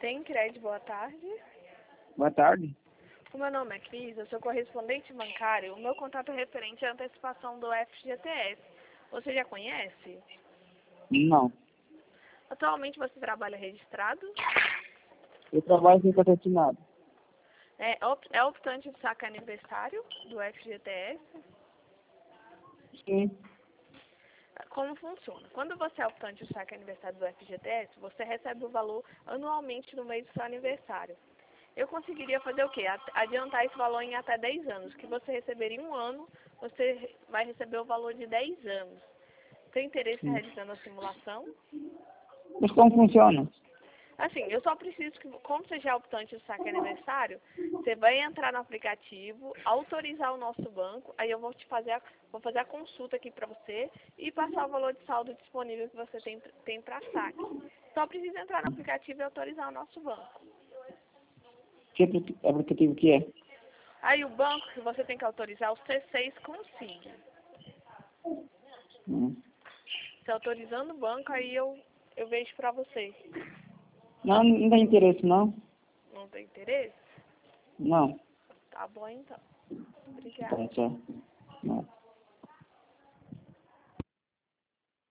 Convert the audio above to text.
Tem crédito, boa tarde. Boa tarde. O meu nome é Cris, eu sou correspondente bancário. O meu contato é referente à antecipação do FGTS. Você já conhece? Não. Atualmente você trabalha registrado? Eu trabalho sem patrocinado. É optante de saque aniversário do FGTS? Sim. Como funciona? Quando você é optante de saque aniversário do FGTS, você recebe o valor anualmente no mês do seu aniversário. Eu conseguiria fazer o quê? Adiantar esse valor em até 10 anos. Que você receberia em um ano, você vai receber o valor de 10 anos. Tem interesse em realizando a simulação? Mas como funciona? Assim, eu só preciso que, como você já é optante de saque aniversário, você vai entrar no aplicativo, autorizar o nosso banco, aí eu vou fazer a consulta aqui para você e passar o valor de saldo disponível que você tem para saque. Só precisa entrar no aplicativo e autorizar o nosso banco. Que aplicativo que é? Aí o banco que você tem que autorizar, o C6 consiga. Você autorizando o banco, aí eu vejo para você. Não, não tem interesse, não? Não tem interesse? Não. Tá bom, então. Obrigada. Tá certo. Não.